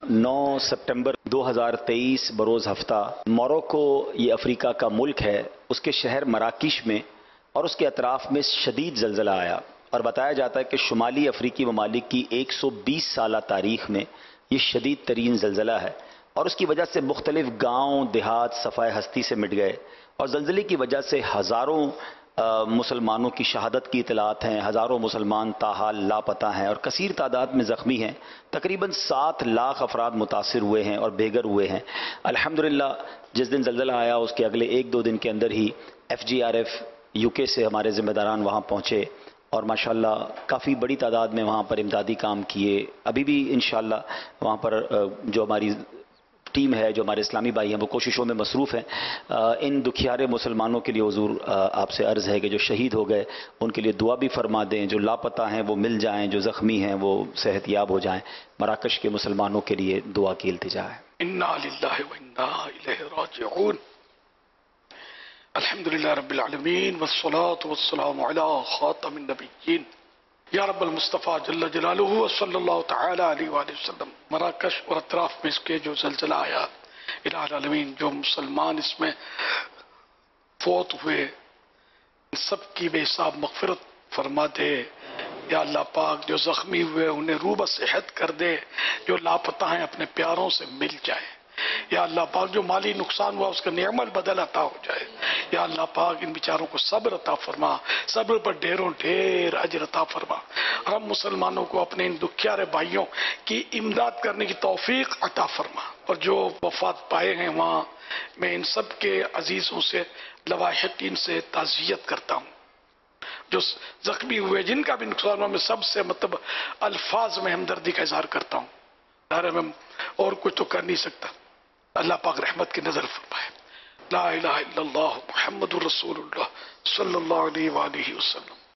9 सितंबर 2023 बरोज़ हफ्ता मोरक्को, ये अफ्रीका का मुल्क है, उसके शहर मराकिश में और उसके अतराफ़ में शदीद ज़लज़ला आया और बताया जाता है कि शुमाली अफ्रीकी ममालिक की 120 साला तारीख़ में ये शदीद तरीन ज़लज़ला है और उसकी वजह से मुख्तलिफ गाँव देहात सफ़ाए हस्ती से मिट गए और ज़लज़ले की वजह से हज़ारों मुसलमानों की शहादत की इतलात हैं, हज़ारों मुसलमान ताहाल लापता हैं और कसीर तादाद में ज़ख्मी हैं। तकरीबन 7 लाख अफराद मुतासिर हुए हैं और बेघर हुए हैं। अल्हम्दुलिल्लाह जिस दिन ज़लज़ला आया उसके अगले 1-2 दिन के अंदर ही FGRF UK से हमारे ज़िम्मेदारान वहाँ पहुँचे और माशाअल्लाह काफ़ी बड़ी तादाद में वहाँ पर इमदादी काम किए। अभी भी इंशाअल्लाह वहाँ पर जो हमारी टीम है, जो हमारे इस्लामी भाई हैं, वो कोशिशों में मसरूफ़ हैं। इन दुखियारे मुसलमानों के लिए हुज़ूर आपसे अर्ज़ है कि जो शहीद हो गए उनके लिए दुआ भी फरमा दें, जो लापता हैं वो मिल जाएं, जो ज़ख्मी हैं वो सेहतयाब हो जाएं। मराकश के मुसलमानों के लिए दुआ की इल्तिजा है। इन्ना लिल्लाहि व इन्ना इलैहि राजिऊन। अल्हम्दुलिल्लाह रब्बिल आलमीन वस्सलातु वस्सलामु अला खातमिन नबिय्यीन या रब्बल मुस्तफ़ा जल्ल जलालुहु व सल्लल्लाहु तआला अलैहि वसल्लम। मराकश और अतराफ में इसके जो ज़लज़ला आया, इलाही आलमीन जो मुसलमान इसमें फौत हुए सब की बेहिसाब मग़फ़िरत फरमा दे। या अल्लाह पाक जो ज़ख्मी हुए उन्हें रूब सेहत कर दे, जो लापता हैं अपने प्यारों से मिल जाए। या अल्लाह पाक जो माली नुकसान हुआ उसका नेमत बदल अता हो जाए। या अल्लाह पाक इन बेचारों को सब्र अता फरमा, सब्र पर ढेरों ढेर अजर अता फरमा। और हम मुसलमानों को अपने इन दुखियारे भाइयों की इमदाद करने की तौफीक अता फरमा। और जो वफात पाए हैं वहाँ मैं इन सब के अजीज़ों से लवाहिकीन से ताज़ियत करता हूँ। जो जख्मी हुए जिनका भी नुकसान हुआ मैं सबसे मतलब अल्फाज में हमदर्दी का इजहार करता हूँ। में और कुछ तो कर नहीं सकता। अल्लाह पाक रहमत की नजर फरमाए। ला इलाहा इल्लल्लाह मुहम्मदुर रसूलुल्लाह सल्लल्लाहु अलैहि वसल्लम।